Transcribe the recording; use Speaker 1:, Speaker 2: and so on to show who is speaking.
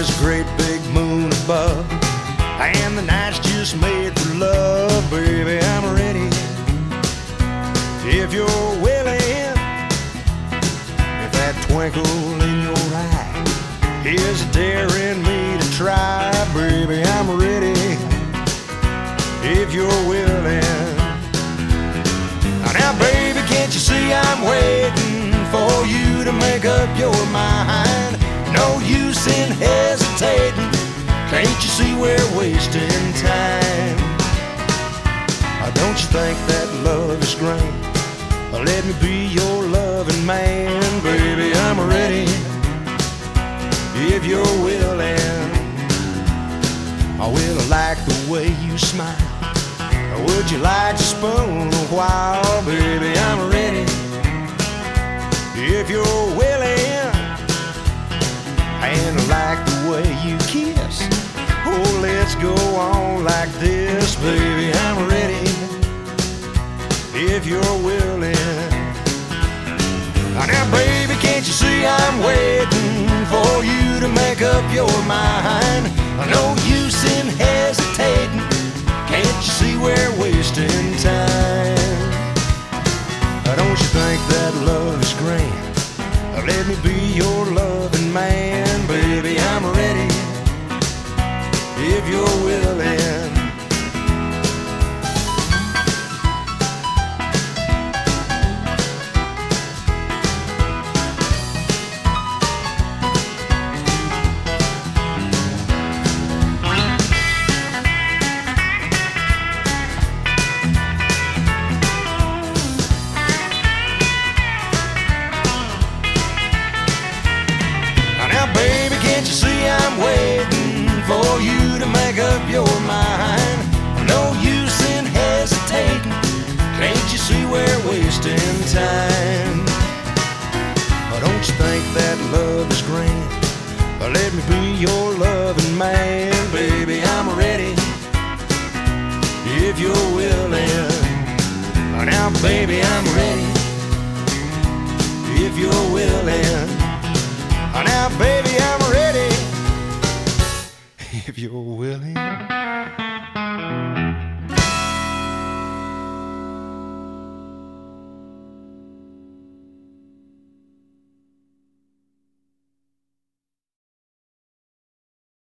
Speaker 1: there's a great big moon above, and the night's just made for love. Baby, I'm ready if you're willing. If that twinkle in your eye is daring me to try, baby, I'm ready if you're willing. Now, baby, can't you see I'm waiting for you to make up your mind? No use in hesitating. Can't you see we're wasting time? Don't you think that love is great? Let me be your loving man. Baby, I'm ready if you're willing. I will like the way you smile. Would you like to spoon a while? Baby, I'm ready if you're willing. And I like the way you kiss. Oh, let's go on like this. Baby, I'm ready if you're willing. Now, baby, can't you see I'm waiting for you to make up your mind? No use in hesitating. Can't you see we're wasting time? Don't you think that love is grand? Let me be your loving man. Baby, I'm ready if you're willing. Baby, can't you see I'm waiting for you to make up your mind? No use in hesitating. Can't you see we're wasting time? Don't you think that love is grand? Let me be your loving man. Baby, I'm ready if you're willing. Now, baby, I'm ready if you're willing. Now, baby, I'm ready if you're willing.